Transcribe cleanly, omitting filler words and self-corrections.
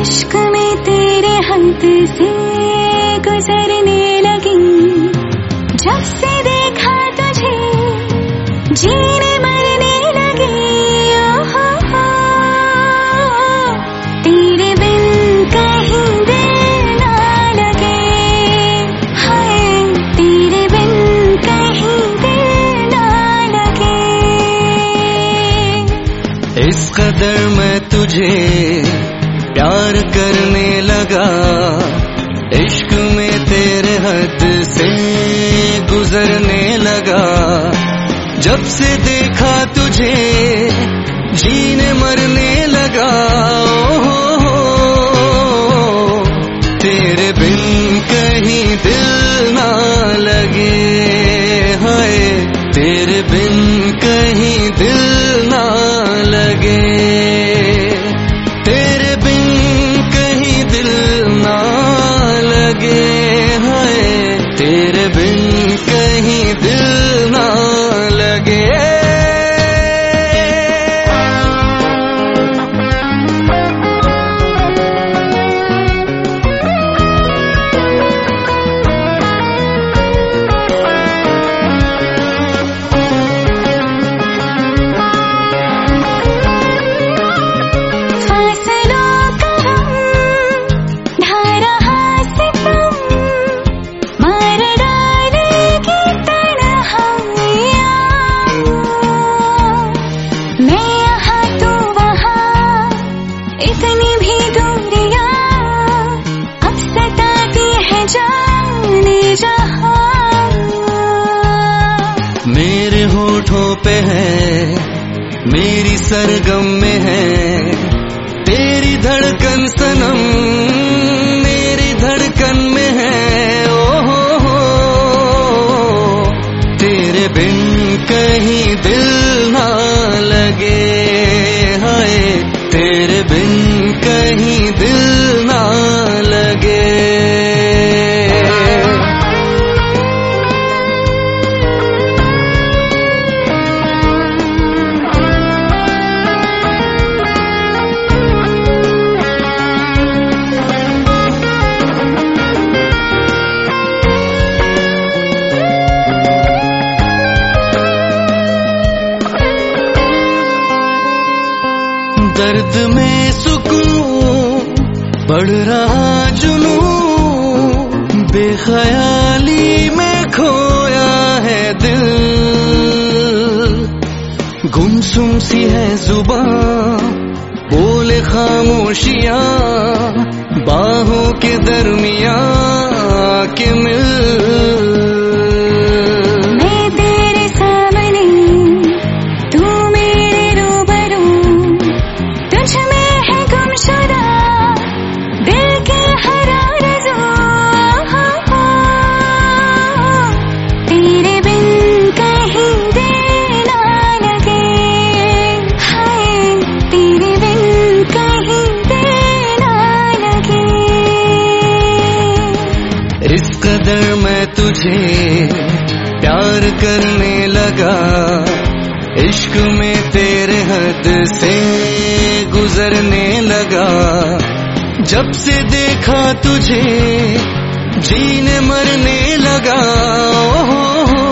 इश्क में तेरे हद से गुजरने लगी, जब से देखा तुझे जीने मरने लगी। तेरे बिन कहीं दिल ना लगे, हाय तेरे बिन कहीं दिल ना लगे। इस कदर मैं तुझे प्यार करने लगा, इश्क में तेरे हद से गुजरने लगा। जब से देखा तुझे जीने मरने लगा। तेरे बिन कहीं दिल ना लगे, हाय तेरे बिन कहीं दिल ना लगे। तेरे बिन कहीं दिल ना लगे, हाय तेरे बिन कहीं दिल ना लगे। इतनी भी दूरियां अब सताती है जाने जहां। मेरे होठों पे है, मेरी सरगम में है तेरी धड़कन सनम, मेरी धड़कन में है। ओ तेरे बिन कहीं दिल ना लगे, हाय तेरे बिन कहीं दिल ना लगे। दर्द में सुकून बढ़ रहा जुनून, बेख्याली में खोया है दिल। गुमसुम सी है जुबान, बोले खामोशियां, बाहों के दरमियां के मिल। इस कदर मैं तुझे प्यार करने लगा, इश्क में तेरे हद से गुजरने लगा। जब से देखा तुझे जीने मरने लगा।